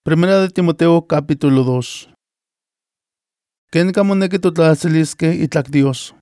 Primera de Timoteo capítulo 2. Ken kamoneki totlahtzilisque itlak Dios.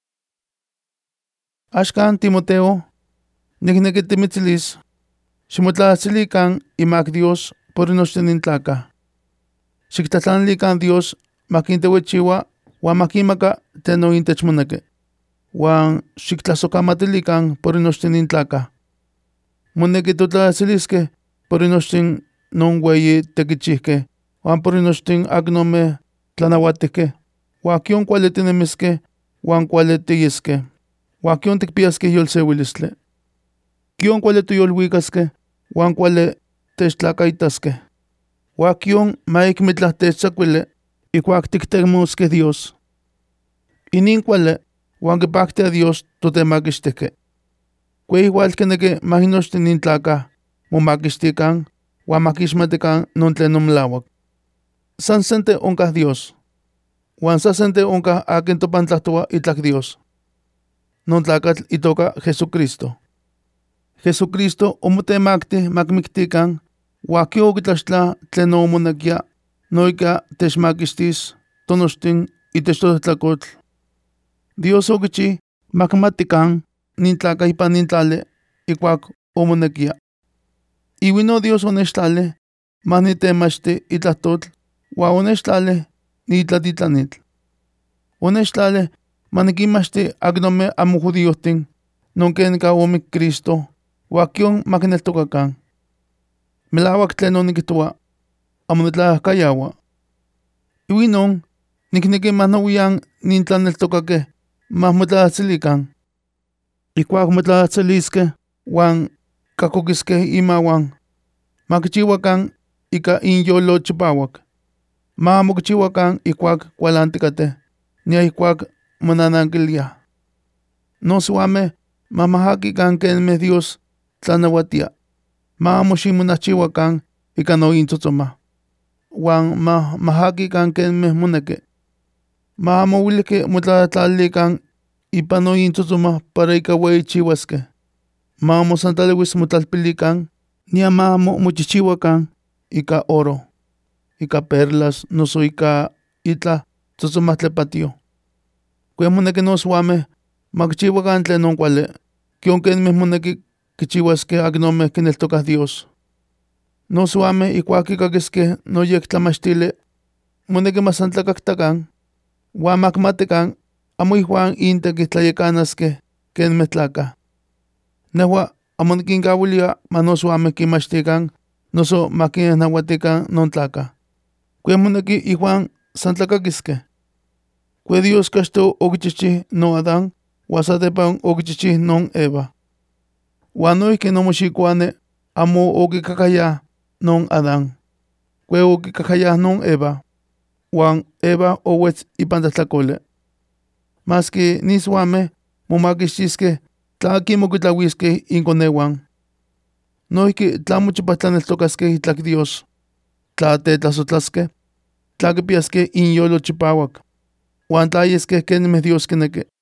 Axkan Timoteo, nikneki timitzilis, ximotlahtilikan imak Dios por nochten intlaka. Xiktlatlanilikan Dios makintehuechiua uan makimaka teno intechmoneki. Uan xiktlasokamatilikan por nochten intlaka. Moneki totlahtzilisque por nochten non ueyi tekichihke, uan por nochten aknome tlanauatihke, uan kion kuali tinemiske, uan kuali tiyisque, uan kion tikpiaske yolseuilistli. Kion kuali toyolhuikaske, uan kuali techtlakaitaske. Uan kion maikmitlah techtzakuili, ikuak tiktemoske Dios. Inin kuali, uan kipaktia Dios totemakixtihke. Kue igual keneki mahinochten intlaka momakixtikan, uan makixmatikan non tlen melauak. San sente onkah Dios, uan san sente onkah akin topantlahtoa itlak Dios. Non tlakatl itoka Jesucristo. Jesucristo omotemakti makmiktikan, uan kio okitlaxtla tlen omonekia noika techmakixtis tonochtin itech totlakotl. Dios okichi makmatikan nin tlaka ipan nin tlali ikuak omonekia. Iwino Dios onechtlali manitemachti itlahtotl uan onechtlali niitlatitlanitl. Onechtlali manikinmachti aknome amo judiohtin non kenka omik Cristo uan kion makineltokakan. Melauak tlen onikihtoua, amo nitlahkayaua. Iwinon nikneki manauian nin tlaneltokakeh mahmotlahtsilikan. Ikuak motlahtsiliskeh uan kakokiskeh imauan, makichiuakan ika inyolo chipauak. Ma mokichiuakan ikuak kualantikateh, nia ikuak monanankiliah. No siuameh mamahakikan kenmeh Dios tlanauatia. Ma moximonahchiuakan ika nointzotzomah, uan mahakikan kenmeh moneki. Ma mouilihki motlatlalilikan ipan nointzotzomah para ika ueyichiuaskeh. Ma mosantlalewis motlalpilikan, nia ma mochichiuakan ika oro, ika perlas, noso ika itlah tzotzomahtlepatio. Kue moneki no siuameh makichiuakan tlen non kuali, kion kenmeh moneki kichiuaskeh aknomeh kineltokah Dios. No siuameh ikuak kikakiskeh noyektlamachtilih, moneki masantlakaktakan, uan makmatikan amo ihuan intekitlayekanaskeh kenmeh tlakah. Nehua amo nikinkauilia manosiuameh kinmachtikan, noso makinnauatikan non tlakah. Kue moneki ihuan san tlakakiskeh. Kue Dios kachtoh okichihchih non Adán, uan satepan okichihchih non Eva. Uan noihki nomoxikuani amo okikakayah non Adán. Kue okikakayah non Eva, uan Eva owetz ipan tlahtlakoli. Maski nisiuameh momakixtiskeh tla kimokitlahuiskeh inkoneuan. Noihki tla mochipa tlaneltokaskeh itlak Dios, tla tetlasotlaskeh, tla kipiaskeh inyolo chipauak, uan tla yeskeh kenmeh Dios kineki.